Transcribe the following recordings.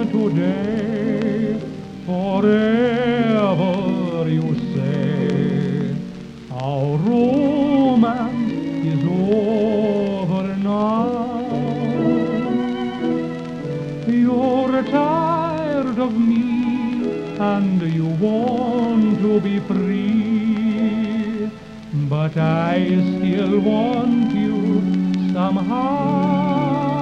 today, forever you say. Our romance is over now. You're tired of me and you want to be free, but I still want you somehow.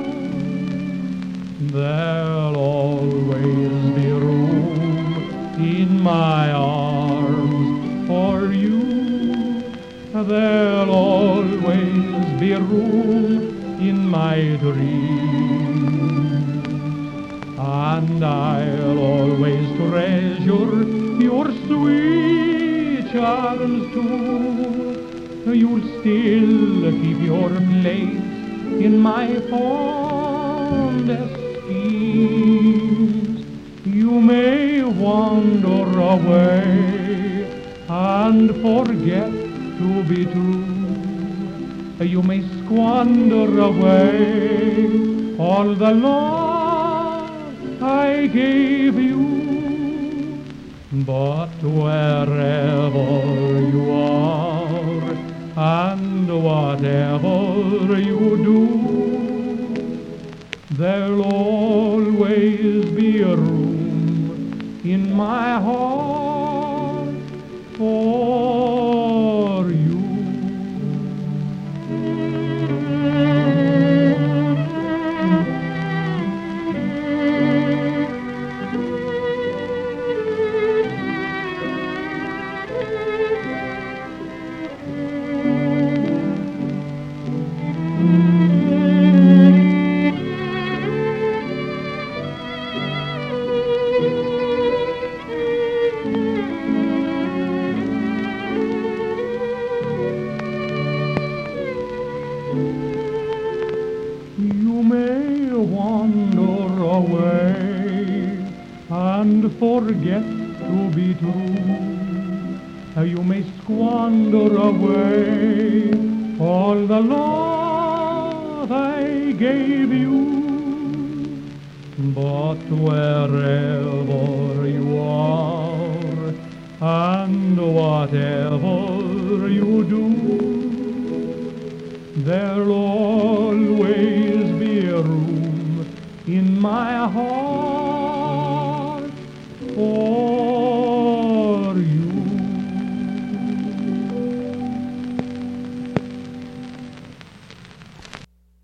There'll always be room in my arms for you. There'll always be room in my dreams, and I'll always treasure your sweet charms too. You'll still keep your place in my fondest schemes. You may wander away and forget to be true. You may squander away all the love I gave you, but wherever you are and whatever you do, there'll always be a room in my heart for you. You may wander away and forget to be true. You may squander away all the love I gave you, but wherever you are and whatever you do, there'll always be a room in my heart for